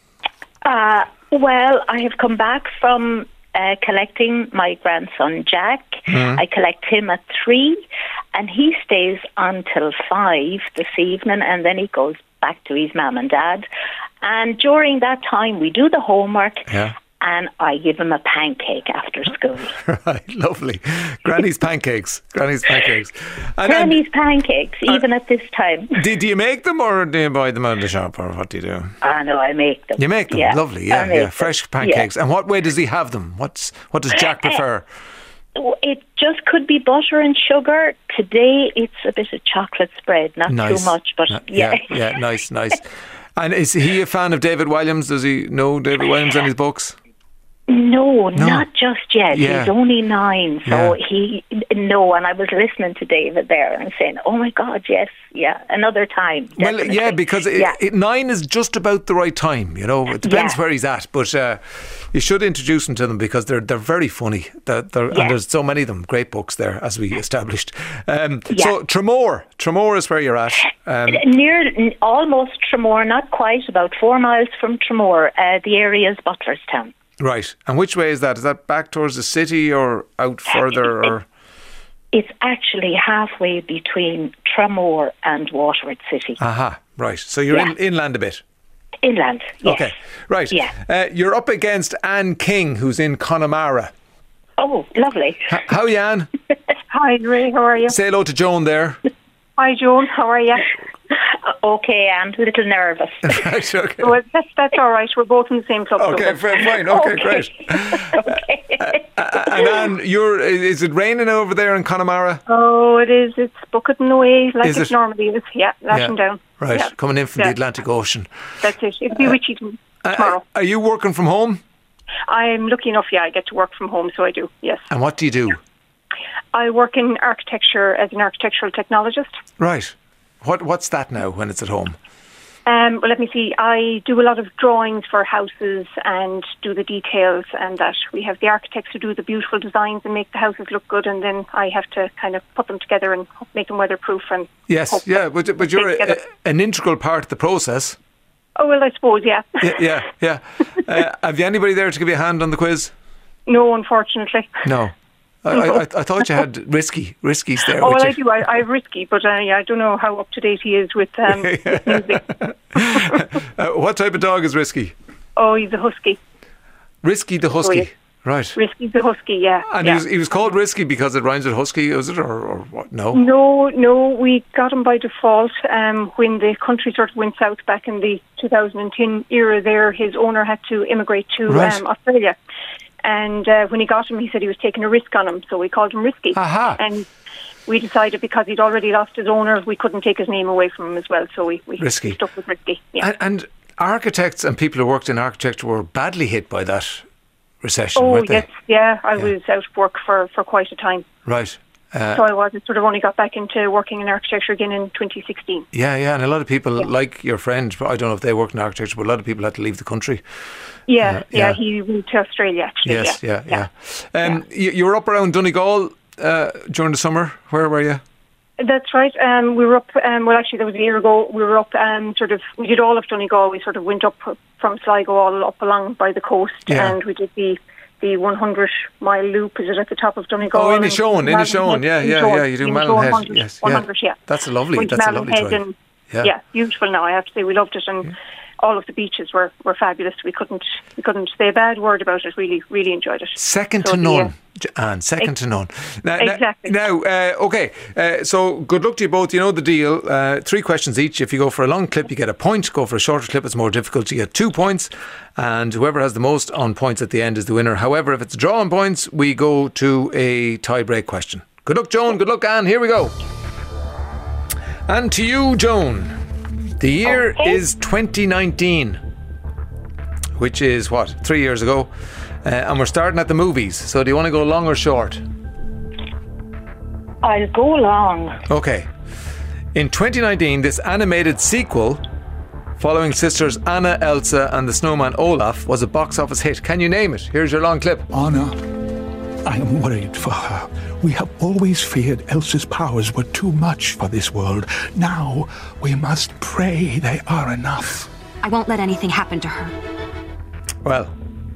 Uh, well, I have come back from uh, collecting my grandson Jack. Mm-hmm. I collect him at three, and he stays until five this evening, and then he goes back to his mum and dad. And during that time, we do the homework. Yeah. And I give him a pancake after school. Right, lovely. Granny's pancakes. Granny's pancakes. And, Granny's pancakes, even at this time. and do, do you make them or do you buy them out of the shop or what do you do? I know, I make them. You make them, Yeah, lovely. I Yeah, make yeah. them. Fresh pancakes. And what way does he have them? What's what does Jack prefer? It just could be butter and sugar. Today, it's a bit of chocolate spread, not Nice. too much, but No- yeah. yeah, yeah, nice, nice. And is he a fan of David Williams? Does he know David Williams and his books? No, No. not just yet. Yeah. He's only nine, so Yeah. he no. And I was listening to David there and saying, "Oh my God, yes, yeah, another time." Well, definitely." yeah, because it, yeah. it, nine is just about the right time. You know, it depends Yeah. where he's at, but uh, you should introduce him to them because they're they're very funny. They're, they're, Yeah. And there's so many of them. Great books there, as we established. Um, Yeah. So Tremor, Tremor is where you're at. Um, Near, almost Tremor, not quite, about four miles from Tremor. Uh, the area is Butlerstown. Right. And which way is that? Is that back towards the city or out further? Or It's actually halfway between Tramore and Waterford City. Aha, right. So you're Yeah. in, inland a bit. Inland, yes. Okay, right. Yeah. Uh, you're up against Anne King, who's in Connemara. Oh, lovely. H- how are you, Anne? Hi, Ray. How are you? Say hello to Joan there. Hi, Joan. How are you? Okay, I'm a little nervous. Right, okay. Well, that's, that's all right. We're both in the same club. so Okay, that's- fair, fine. Okay, Okay. great. Okay. Uh, and Anne, you're, is it raining over there in Connemara? Oh, it is. It's bucketing away like Is it, it? normally is. Yeah, lashing down. Right, Yeah. coming in from Yeah. the Atlantic Ocean. That's it. It'll be witchy t- Uh, tomorrow. are you working from home? I'm lucky enough, yeah, I get to work from home, so I do, yes. And what do you do? I work in architecture as an architectural technologist. Right. What What's that now when it's at home? Um, well, let me see. I do a lot of drawings for houses and do the details and that. We have the architects who do the beautiful designs and make the houses look good, and then I have to kind of put them together and make them weatherproof. And Yes, hope yeah, that but, but they you're a, together. a, an integral part of the process. Oh, well, I suppose, yeah. Yeah, yeah. yeah. Uh, have you anybody there to give you a hand on the quiz? No, unfortunately. No. I, I, I thought you had Risky. Risky's there. Oh, with well, I you. do. I, I have Risky, but uh, yeah, I don't know how up to date he is with, um, with music. uh, what type of dog is Risky? Oh, he's a husky. Risky the Husky. Oh, yeah. Right. Risky's a husky, yeah. And yeah. he, was, he was called Risky because it rhymes with husky, is it? Or, or what? No. No, no, we got him by default um, when the country sort of went south back in the two thousand ten era there. His owner had to immigrate to Right. um, Australia. And uh, when he got him, he said he was taking a risk on him, so we called him Risky. Aha. And we decided because he'd already lost his owner, we couldn't take his name away from him as well, so we, we, Risky. we stuck with Risky. Yeah. And, and architects and people who worked in architecture were badly hit by that recession, oh, weren't they? yes, yeah, I Yeah. was out of work for, for quite a time. Right. Uh, So I was. I sort of only got back into working in architecture again in twenty sixteen. yeah, yeah. And a lot of people, like your friend, I don't know if they worked in architecture, but a lot of people had to leave the country. Yeah, Uh, yeah, yeah. he moved to Australia actually. Yes, yeah, yeah. yeah. Um, You, you were up around Donegal uh, during the summer. Where were you? That's right. Um, we were up. Um, well, actually, that was a year ago. We were up. Um, sort of. We did all of Donegal. We sort of went up from Sligo all up along by the coast, Yeah. and we did the the one hundred mile loop. Is it at the top of Donegal? Oh, in and Inishowen, in Inishowen. Malin Yeah, Head, yeah, Inishowen, yeah. You do Inishowen Malin one Head. hundred, Yes, one yeah. hundred, yeah. That's a lovely. Went to That's a Malin lovely Head drive. and- Yeah. yeah, beautiful. Now I have to say we loved it, and all of the beaches were, were fabulous. We couldn't we couldn't say a bad word about it. Really, really enjoyed it. Second So to the, uh, none, J- Anne. Second ex- to none. Now, exactly. Now, uh, okay. Uh, so good luck to you both. You know the deal. Uh, three questions each. If you go for a long clip, you get a point. Go for a shorter clip, it's more difficult. You get two points, and whoever has the most on points at the end is the winner. However, if it's a draw on points, we go to a tie-break question. Good luck, Joan. Good luck, Anne. Here we go. And to you, Joan. The year Okay. is twenty nineteen, which is what, three years ago. Uh, and we're starting at the movies. So do you want to go long or short? I'll go long. Okay. In twenty nineteen, this animated sequel following sisters Anna, Elsa and the snowman Olaf was a box office hit. Can you name it? Here's your long clip. Anna, I am worried for her. We have always feared Elsa's powers were too much for this world. Now we must pray they are enough. I won't let anything happen to her. Well,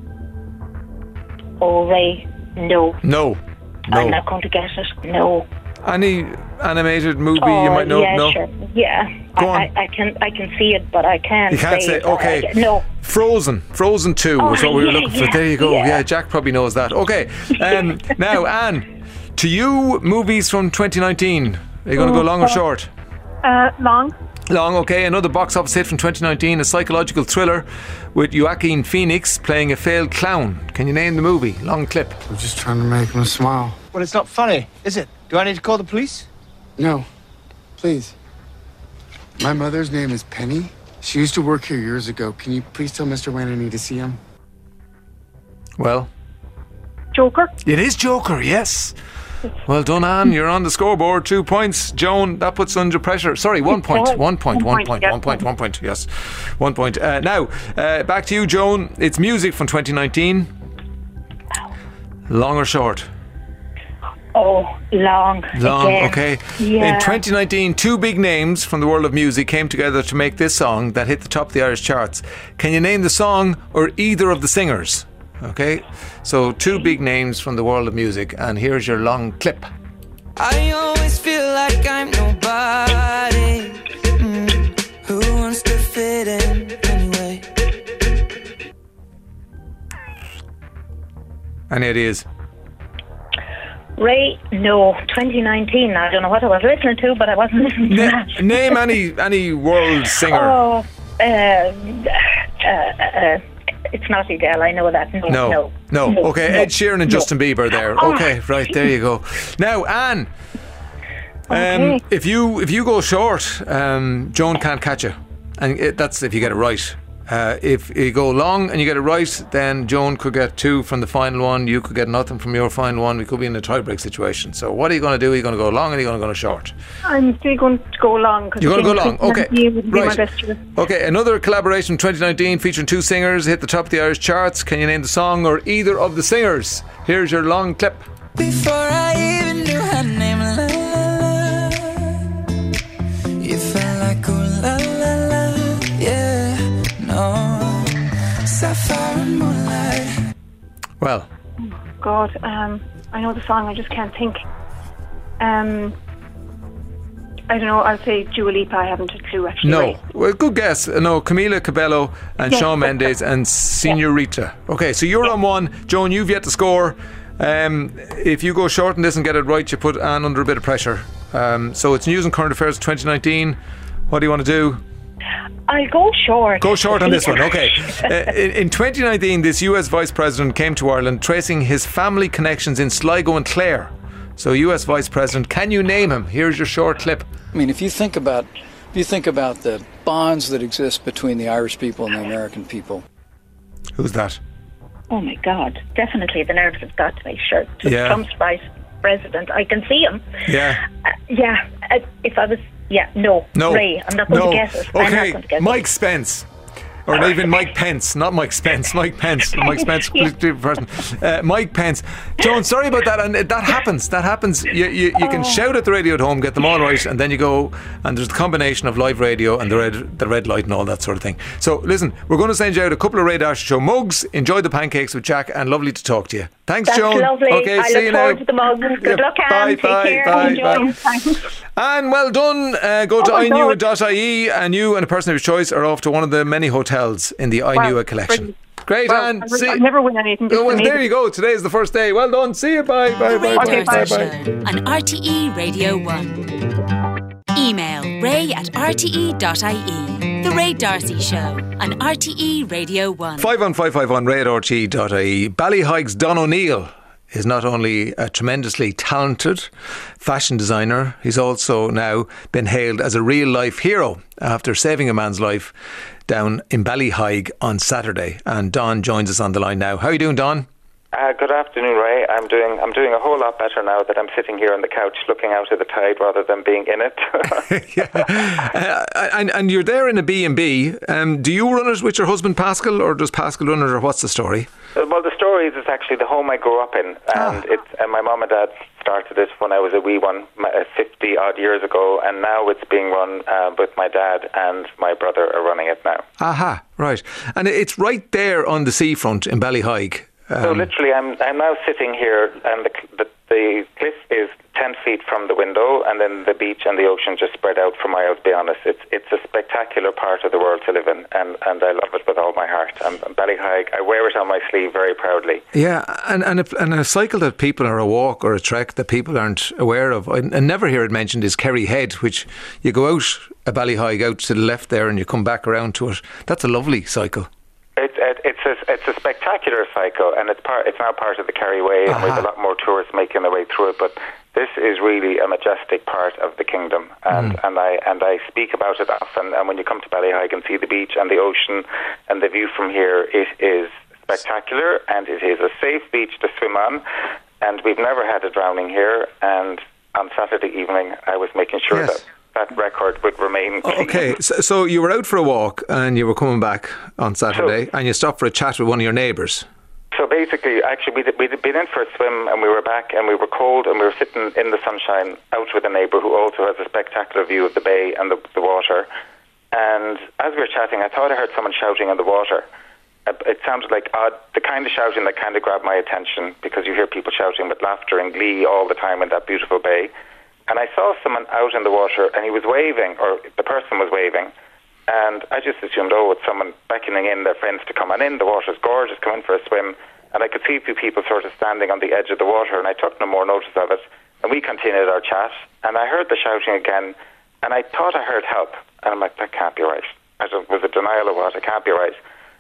Oh, Ray, no. no. No. I'm not going to get it. No. Any animated movie oh, you might know? yeah, no. sure. Yeah. Go I, on. I, I can I can see it, but I can't You can't say, it. I- okay. I- no. Frozen. Frozen two Oh, was what we were yeah, looking for. yeah, There you go. yeah. Yeah, Jack probably knows that. Okay. Um, now, Anne, to you, movies from twenty nineteen. Are you going to go long or short? Uh, long. Long, okay. Another box office hit from twenty nineteen, a psychological thriller with Joaquin Phoenix playing a failed clown. Can you name the movie? Long clip. I'm just trying to make him smile. Well, it's not funny, is it? Do I need to call the police? No, please. My mother's name is Penny. She used to work here years ago. Can you please tell Mister Wayne I need to see him? Well, Joker. it is Joker, yes. Well done, Anne. You're on the scoreboard. Two points. Joan, that puts under pressure. Sorry, one point. One point. One point. One point. One point. Yes. One point. Uh, now, uh, back to you, Joan. It's music from twenty nineteen. Long or short? Oh, long. Long, again. okay. Yeah. In twenty nineteen, two big names from the world of music came together to make this song that hit the top of the Irish charts. Can you name the song or either of the singers? Okay, so two big names from the world of music, and here's your long clip. I always feel like I'm nobody. Mm, who wants to fit in anyway? Any ideas? Ray, no. twenty nineteen. I don't know what I was listening to, but I wasn't listening to Na- that. Name any any world singer. Oh, uh, uh, uh, it's not Adele. I know that. No, No, no, no. no, Okay, no. Ed Sheeran and Justin Bieber there. Oh. Okay, right, there you go. Now, Anne, um, Okay. if you if you go short, um, Joan can't catch you, and it, that's if you get it right. Uh, if you go long and you get it right, then Joan could get two from the final one. You could get nothing from your final one. We could be in a tie-break situation. So, what are you going to do? Are you going to go long, or are you going to go short? I'm still going to go long. Cause You're going to go long. Okay, would be my right. best choice. Okay, another collaboration twenty nineteen featuring two singers hit the top of the Irish charts. Can you name the song or either of the singers? Here's your long clip. Before I even knew her name, la la la, you felt like ooh la la la, yeah, no, sapphire and moonlight. Well, God, um, I know the song. I just can't think. Um, I don't know. I'll say Dua Lipa. I haven't a clue actually. no. Ray. Well, good guess. Uh, No, Camila Cabello and Yes, Shawn that's Mendes and Senorita. Okay, so you're on one. Joan, you've yet to score. Um, if you go short on this and get it right, you put Anne under a bit of pressure. Um, so it's news and current affairs twenty nineteen. What do you want to do? I'll go short. Go short on this one, okay. Uh, in, in twenty nineteen, this U S Vice President came to Ireland tracing his family connections in Sligo and Clare. So, U S Vice President, can you name him? Here's your short clip. I mean, if you think about, if you think about the bonds that exist between the Irish people and the American people. Who's that? Oh my God! Definitely, the nerves have got to me. Sure, to Yeah. Trump's vice president. I can see him. Yeah. Uh, yeah. Uh, if I was, yeah, no, No. Ray. I'm not going no. to guess it. I'm not Okay, going to guess Mike it. Spence. Or not even Mike Pence, not Mike Spence, Mike Pence. Mike Spence, completely different person. Uh, Mike Pence. Joan, sorry about that, and that happens. That happens. You, you, you can Oh. shout at the radio at home, get them all right, and then you go, and there's the combination of live radio and the red, the red light and all that sort of thing. So, listen, we're going to send you out a couple of Ray Darcy Show mugs. Enjoy the pancakes with Jack, and lovely to talk to you. Thanks, That's Joan. lovely. Okay, I see look you forward now. to the mugs. Good Yeah, luck, Anne. bye, Take bye, care. bye, Enjoy. bye. Thanks. And well done. Uh, go to Oh my I knew it God. dot I E, and you and a person of your choice are off to one of the many hotels in the I Wow, Knew It collection. brilliant. Great, Well, Anne. I See- I never win anything. Oh, well, Just there amazing. you go. Today is the first day. Well done. See you. Bye. Bye. The Ray Bye. Darcy Bye. Show Bye. on R T E Radio one. Email ray at r t e dot I E. The Ray Darcy Show on R T E Radio one. Five one five five one ray at r t e dot I E. Ballyheige's Don O'Neill is not only a tremendously talented fashion designer, he's also now been hailed as a real life hero after saving a man's life down in Ballyheige on Saturday. And Don joins us on the line now. How are you doing, Don? Uh, good afternoon, Ray. I'm doing I'm doing a whole lot better now that I'm sitting here on the couch looking out at the tide rather than being in it. uh, and, and you're there in a B and B. Um, do you run it with your husband Pascal, or does Pascal run it, or what's the story? Well, the story is it's actually the home I grew up in, and Ah. it's and my mum and dad started it when I was a wee one, fifty odd years ago, and now it's being run uh, with my dad and my brother are running it now. Aha, right. And it's right there on the seafront in Ballyheige. Um, So literally, I'm I'm now sitting here, and the, the the cliff is ten feet from the window, and then the beach and the ocean just spread out for miles beyond us. It's it's a spectacular part of the world to live in, and, and I love it with all my heart. I'm Ballyheige. I wear it on my sleeve very proudly. Yeah, and and a, and a cycle that people, or a walk or a trek that people aren't aware of, I, I never hear it mentioned, is Kerry Head, which you go out a Ballyheige out to the left there, and you come back around to it. That's a lovely cycle. It, it, it's a it's a spectacular cycle, and it's part it's now part of the Kerry Way, and we have a lot more tourists making their way through it. But this is really a majestic part of the kingdom, and, Mm. and I and I speak about it often. And when you come to Ballyheige and see the beach and the ocean and the view from here, it is spectacular, and it is a safe beach to swim on. And we've never had a drowning here. And on Saturday evening, I was making sure Yes. that that record would remain clean. Okay, so, so you were out for a walk and you were coming back on Saturday, and you stopped for a chat with one of your neighbours. So basically, actually, we'd, we'd been in for a swim, and we were back, and we were cold, and we were sitting in the sunshine out with a neighbour who also has a spectacular view of the bay and the, the water. And as we were chatting, I thought I heard someone shouting in the water. it sounded like odd, the kind of shouting that kind of grabbed my attention, because you hear people shouting with laughter and glee all the time in that beautiful bay. And I saw someone out in the water, and he was waving, or the person was waving, and I just assumed, oh, it's someone beckoning in their friends to come on in. The water's gorgeous, come in for a swim. And I could see a few people sort of standing on the edge of the water, and I took no more notice of it. And we continued our chat, and I heard the shouting again, and I thought I heard help. And I'm like, that can't be right. I don't, was it denial or what? It can't be right.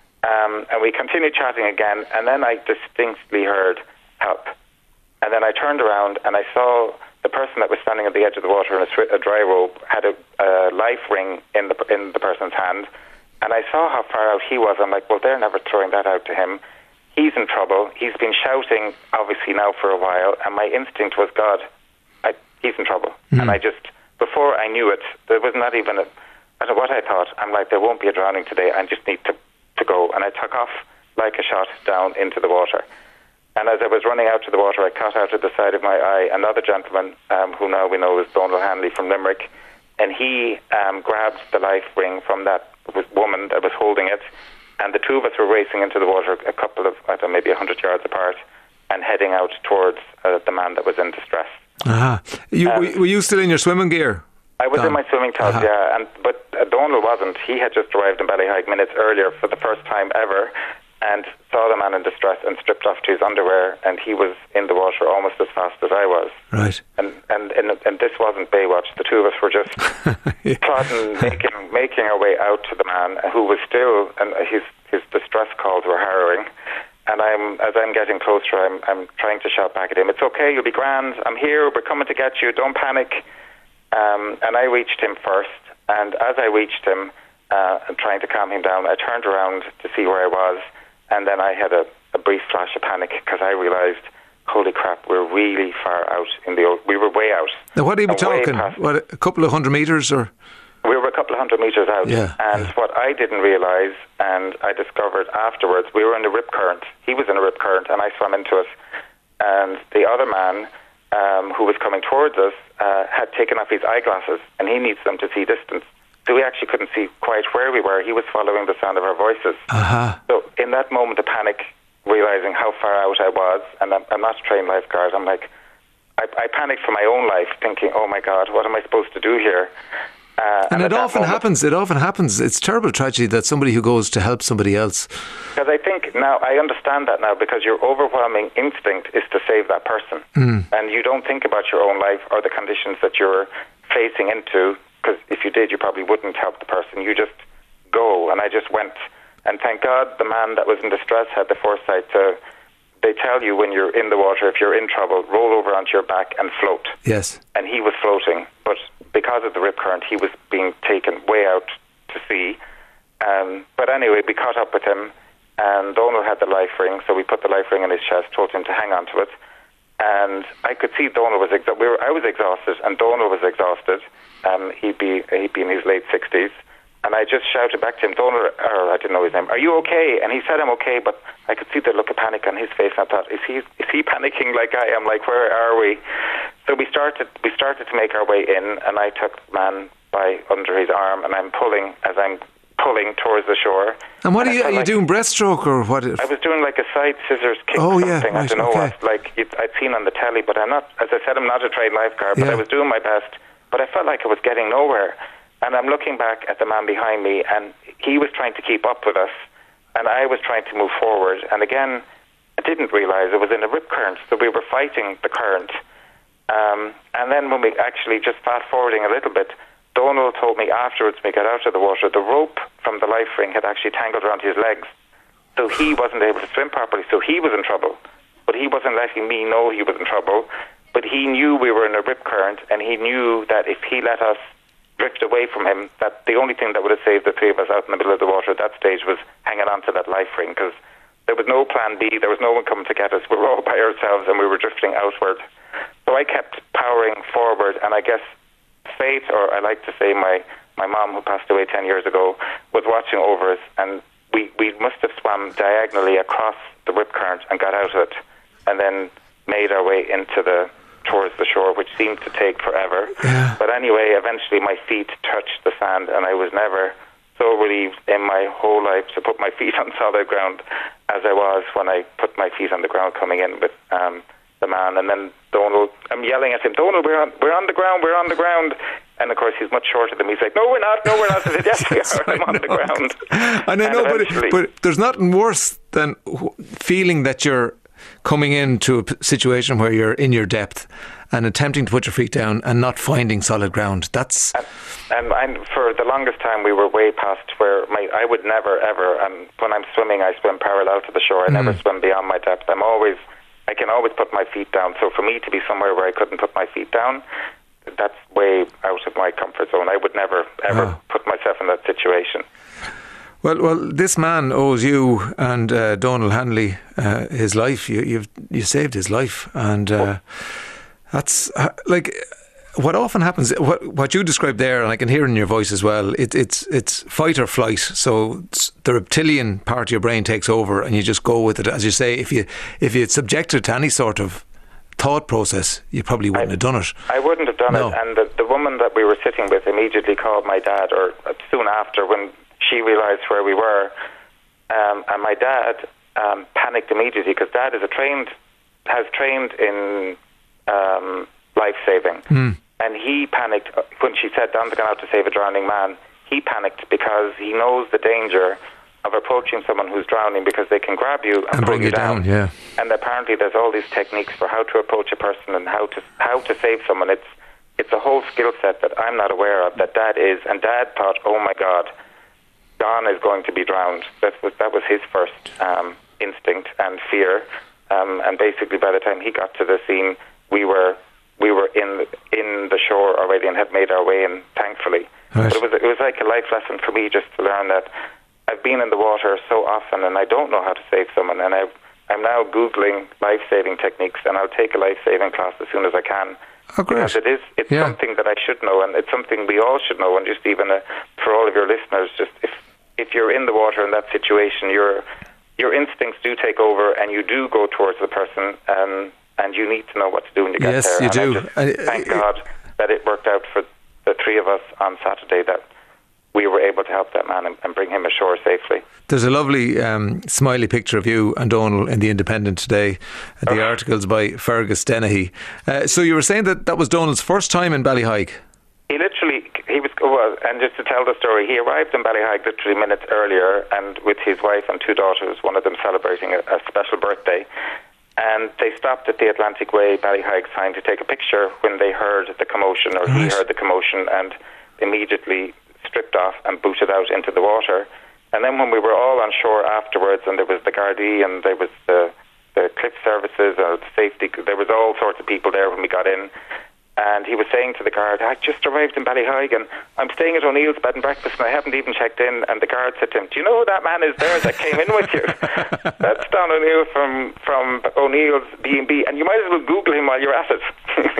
Um, and we continued chatting again, and then I distinctly heard help. And then I turned around, and I saw the person that was standing at the edge of the water in a, sw- a dry rope had a, a life ring in the in the person's hand. And I saw how far out he was. I'm like, well, they're never throwing that out to him. He's in trouble. He's been shouting, obviously, now for a while. And my instinct was, God, I, he's in trouble. Mm. And I just, before I knew it, there was not even a, I don't know what I thought. I'm like, there won't be a drowning today. I just need to, to go. And I took off like a shot down into the water. And as I was running out to the water, I caught out at the side of my eye another gentleman, um, who now we know is Donald Hanley from Limerick. And he um, grabbed the life ring from that woman that was holding it. And the two of us were racing into the water a couple of, I don't know, maybe one hundred yards apart, and heading out towards uh, the man that was in distress. Ah, you, um, were you still in your swimming gear? I was Don. in my swimming top, uh-huh. yeah. And But uh, Donald wasn't. He had just arrived in Ballyhaig minutes earlier for the first time ever, and saw the man in distress and stripped off to his underwear, and he was in the water almost as fast as I was. Right. And and and, and this wasn't Baywatch. The two of us were just yeah. plodding, making making our way out to the man, who was still, and his his distress calls were harrowing. And I'm as I'm getting closer, I'm I'm trying to shout back at him, "It's okay, you'll be grand. I'm here. We're coming to get you. Don't panic." Um, and I reached him first, and as I reached him, uh, and trying to calm him down, I turned around to see where I was. And then I had a, a brief flash of panic, because I realised, holy crap, we're really far out in the old... We were way out. Now, what are you talking? What, a couple of hundred metres, or...? We were a couple of hundred metres out. Yeah, and yeah. what I didn't realise, and I discovered afterwards, we were in a rip current. He was in a rip current, and I swam into it. And the other man, um, who was coming towards us, uh, had taken off his eyeglasses, and he needs them to see distance. So we actually couldn't see quite where we were. He was following the sound of our voices. Uh-huh. So in that moment of panic, realising how far out I was, and I'm, I'm not a trained lifeguard, I'm like, I, I panicked for my own life, thinking, oh my God, what am I supposed to do here? Uh, and, and it often moment, happens, it often happens. It's terrible tragedy that somebody who goes to help somebody else. Because I think now, I understand that now, because your overwhelming instinct is to save that person. Mm. And you don't think about your own life or the conditions that you're facing into, because if you did, you probably wouldn't help the person. You just go. And I just went. And thank God the man that was in distress had the foresight to... They tell you when you're in the water, if you're in trouble, roll over onto your back and float. Yes. And he was floating. But because of the rip current, he was being taken way out to sea. Um, but anyway, we caught up with him. And Donald had the life ring. So we put the life ring in his chest, told him to hang on to it. And I could see Donald was... Exa- we were, I was exhausted, and Donald was exhausted. Um, he'd be he'd be in his late sixties, and I just shouted back to him, Donald, or I didn't know his name, "Are you okay?" And he said, "I'm okay," but I could see the look of panic on his face. And I thought, is he is he panicking like I am? Like, where are we? So we started we started to make our way in, and I took the man by under his arm, and I'm pulling as I'm pulling towards the shore. And what and are you? Are you like, doing breaststroke or what? I was doing like a side scissors kick. Oh something. yeah, right, I don't know okay. what. Like it, I'd seen on the telly, but I'm not. As I said, I'm not a trained lifeguard, but yeah. I was doing my best. But I felt like I was getting nowhere. And I'm looking back at the man behind me, and he was trying to keep up with us, and I was trying to move forward. And again, I didn't realise it was in a rip current, so we were fighting the current. Um, and then when we actually, just fast-forwarding a little bit, Donald told me afterwards when we got out of the water, the rope from the life ring had actually tangled around his legs. So he wasn't able to swim properly, so he was in trouble. But he wasn't letting me know he was in trouble. But he knew we were in a rip current, and he knew that if he let us drift away from him, that the only thing that would have saved the three of us out in the middle of the water at that stage was hanging on to that life ring, because there was no plan B, there was no one coming to get us. We were all by ourselves, and we were drifting outward. So I kept powering forward, and I guess fate, or I like to say my, my mom, who passed away ten years ago, was watching over us, and we, we must have swam diagonally across the rip current and got out of it, and then made our way into the towards the shore, which seemed to take forever. Yeah. But anyway, eventually my feet touched the sand, and I was never so relieved in my whole life to put my feet on solid ground as I was when I put my feet on the ground coming in with um, the man. And then Donald, I'm yelling at him, Donald, we're on, we're on the ground, we're on the ground. And of course, he's much shorter than me. He's like, no, we're not, no, we're not. I said, yes, we are, I'm on the ground. And I know, but, but there's nothing worse than feeling that you're coming into a p- situation where you're in your depth and attempting to put your feet down and not finding solid ground. That's... And, and, and for the longest time, we were way past where my, I would never, ever, and when I'm swimming, I swim parallel to the shore. I mm. never swim beyond my depth. I'm always, I can always put my feet down. So for me to be somewhere where I couldn't put my feet down, that's way out of my comfort zone. I would never, ever oh. put myself in that situation. Well, well, this man owes you and uh, Donald Hanley uh, his life. You, you've you saved his life, and uh, that's uh, like what often happens. What what you described there, and I can hear in your voice as well. It, it's it's fight or flight. So the reptilian part of your brain takes over, and you just go with it. As you say, if you if you subjected to any sort of thought process, you probably wouldn't I, have done it. I wouldn't have done no. it. And the, the woman that we were sitting with immediately called my dad, or soon after, when she realised where we were. Um, and my dad um, panicked immediately, because Dad is a trained, has trained in um, life saving. Mm. And he panicked when she said, Don's gone out to save a drowning man. He panicked because he knows the danger of approaching someone who's drowning, because they can grab you and, and pull bring you down. down. Yeah. And apparently there's all these techniques for how to approach a person and how to how to save someone. It's it's a whole skill set that I'm not aware of, that Dad is. And Dad thought, oh my God, Don is going to be drowned. That was that was his first um, instinct and fear. Um, and basically, by the time he got to the scene, we were we were in in the shore already and had made our way in, thankfully. Right. But it was it was like a life lesson for me, just to learn that I've been in the water so often and I don't know how to save someone, and I I'm now Googling life saving techniques, and I'll take a life saving class as soon as I can. Oh, great. Because it is, it's yeah. something that I should know, and it's something we all should know. And just even uh, for all of your listeners, just if if you're in the water in that situation, your your instincts do take over, and you do go towards the person, um, and you need to know what to do when you get yes, there. Yes, you and do. I just thank God that it worked out for the three of us on Saturday, that we were able to help that man and, and bring him ashore safely. There's a lovely um, smiley picture of you and Donald in the Independent today. The oh. article's by Fergus Dennehy. Uh, so you were saying that that was Donald's first time in Ballyheigue? He literally, he was, well, and just to tell the story, he arrived in Ballyheigue literally minutes earlier, and with his wife and two daughters, one of them celebrating a, a special birthday. And they stopped at the Atlantic Way Ballyheigue sign to take a picture when they heard the commotion, or right. he heard the commotion, and immediately stripped off and booted out into the water. And then when we were all on shore afterwards, and there was the Gardaí and there was the, the cliff services or the safety, there was all sorts of people there when we got in. And he was saying to the guard, I just arrived in Ballyheigue and I'm staying at O'Neill's bed and breakfast and I haven't even checked in. And the guard said to him, do you know who that man is there that came in with you? That's Don O'Neill from, from O'Neill's B and B, and you might as well Google him while you're at it.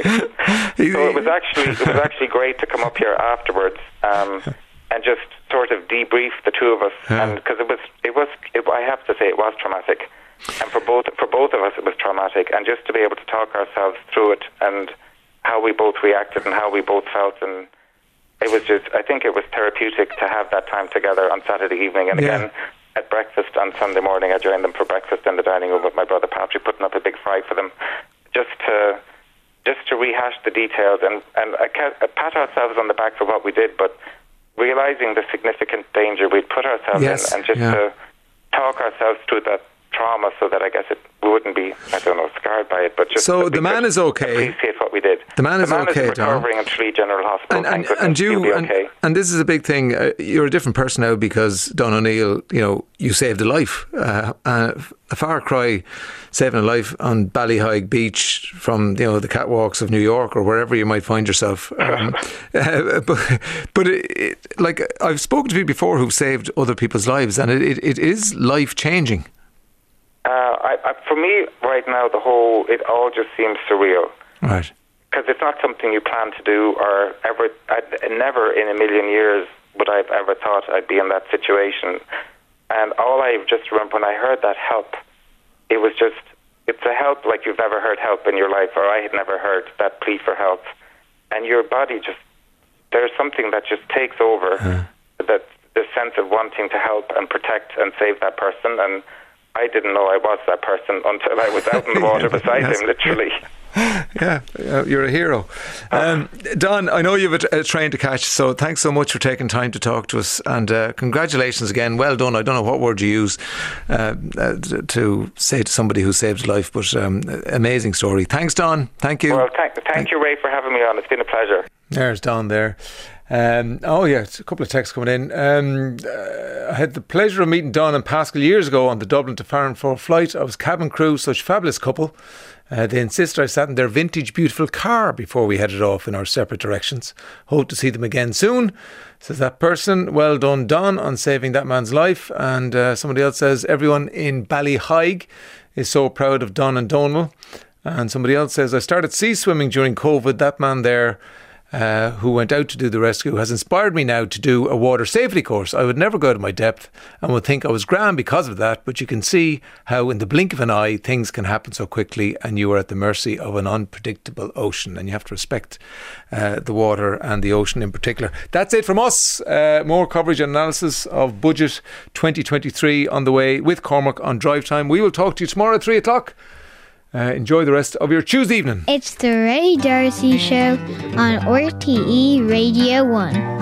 So it was actually it was actually great to come up here afterwards um, and just sort of debrief the two of us, yeah. and because it was it was it, I have to say it was traumatic, and for both for both of us it was traumatic, and just to be able to talk ourselves through it and how we both reacted and how we both felt, and it was just, I think it was therapeutic to have that time together on Saturday evening. And yeah. again at breakfast on Sunday morning, I joined them for breakfast in the dining room with my brother Patrick, putting up a big fry for them, just to just to rehash the details and, and I pat ourselves on the back for what we did, but realising the significant danger we'd put ourselves yes, in, and just yeah. to talk ourselves through that trauma, so that I guess it we wouldn't be, I don't know, scarred by it, but just so the man is okay. Appreciate what we did. The man is the man okay. Is recovering in Tralee General Hospital. And, and, thank and you, be and, okay. and this is a big thing. Uh, you're a different person now because Don O'Neill, you know, you saved a life. Uh, uh, a far cry, saving a life on Ballyheigue Beach from, you know, the catwalks of New York or wherever you might find yourself. Um, uh, but but it, it, like I've spoken to people before who've saved other people's lives, and it, it, it is life changing. Uh, I, I, for me, right now, the whole, it all just seems surreal. Right. Because it's not something you plan to do, or ever, I'd, never in a million years would I have ever thought I'd be in that situation. And all I just remember when I heard that help, it was just, it's a help like you've never heard help in your life, or I had never heard that plea for help. And your body just, there's something that just takes over, uh-huh. that this sense of wanting to help and protect and save that person. And I didn't know I was that person until I was out in the water beside Yes. him, literally. Yeah, uh, you're a hero. Um, Don, I know you have a, a train to catch, so thanks so much for taking time to talk to us, and uh, congratulations again. Well done. I don't know what word you use uh, uh, to say to somebody who saved a life, but um, amazing story. Thanks, Don. Thank you. Well, thank, thank you, Ray, for having me on. It's been a pleasure. There's Don there. Um, oh yeah, a couple of texts coming in. Um, uh, I had the pleasure of meeting Don and Pascal years ago on the Dublin to Farnborough flight. I was cabin crew, such a fabulous couple. Uh, they insisted I sat in their vintage beautiful car before we headed off in our separate directions. Hope to see them again soon, says that person. Well done, Don, on saving that man's life. And uh, somebody else says everyone in Ballyhaig is so proud of Don and Donal. And somebody else says I started sea swimming during COVID. That man there Uh, who went out to do the rescue has inspired me now to do a water safety course. I would never go to my depth and would think I was grand because of that, but you can see how in the blink of an eye things can happen so quickly and you are at the mercy of an unpredictable ocean, and you have to respect uh, the water and the ocean in particular. That's it from us. Uh, more coverage and analysis of Budget twenty twenty-three on the way with Cormac on Drive Time. We will talk to you tomorrow at three o'clock. Uh, enjoy the rest of your Tuesday evening. It's the Ray Darcy Show on R T E Radio one.